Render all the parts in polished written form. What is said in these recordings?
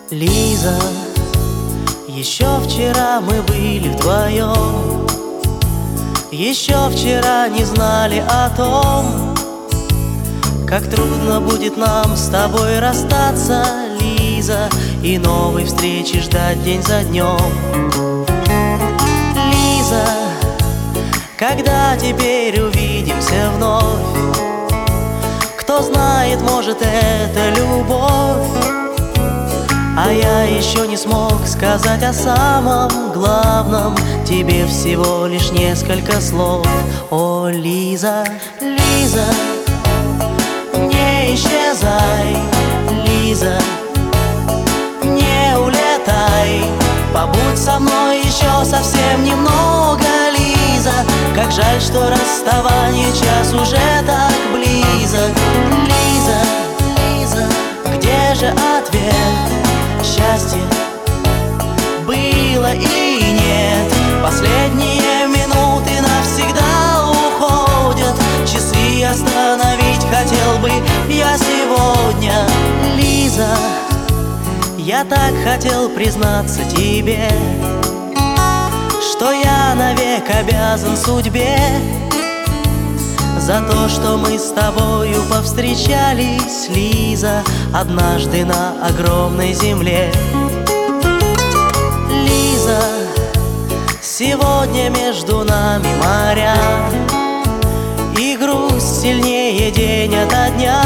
Лиза, еще вчера мы были вдвоем, еще вчера не знали о том, как трудно будет нам с тобой расстаться, Лиза, и новой встречи ждать день за днем. Лиза, когда теперь увидимся вновь? Кто знает, может, это любовь. А я еще не смог сказать о самом главном, тебе всего лишь несколько слов. О, Лиза, Лиза, не исчезай, Лиза, не улетай, побудь со мной еще совсем немного, Лиза. Как жаль, что расставание час уже так близок. Лиза, Лиза, где же ответ? Счастье было и нет. Последние минуты навсегда уходят. Часы остановить хотел бы я сегодня. Лиза, я так хотел признаться тебе, что я навек обязан судьбе за то, что мы с тобою повстречались, Лиза, однажды на огромной земле. Лиза, сегодня между нами моря, и грусть сильнее день ото дня.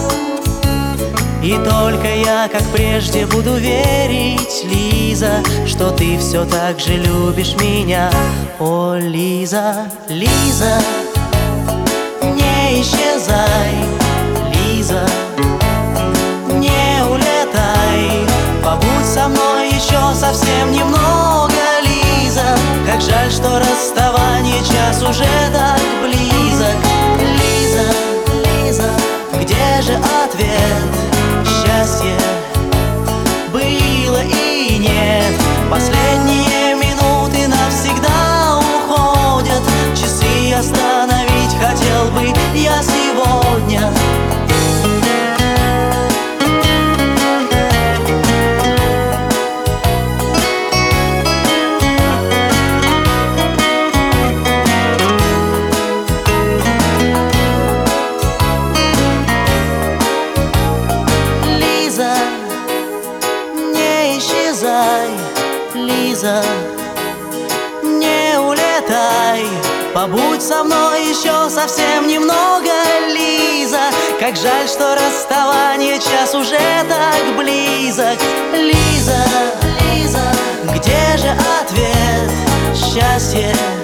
И только я, как прежде, буду верить, Лиза, что ты все так же любишь меня. О, Лиза, Лиза, не исчезай, Лиза, не улетай, побудь со мной еще совсем немного, Лиза. Как жаль, что расставание час уже так близок. Лиза, Лиза, где же ответ? Счастье было и нет. Последние минуты навсегда уходят. Часы остановить хотел бы я сегодня. Лиза, не исчезай, Лиза, не улетай, побудь со мной еще совсем немного, Лиза. Как жаль, что расставание час уже так близок. Лиза, Лиза, где же ответ? Счастье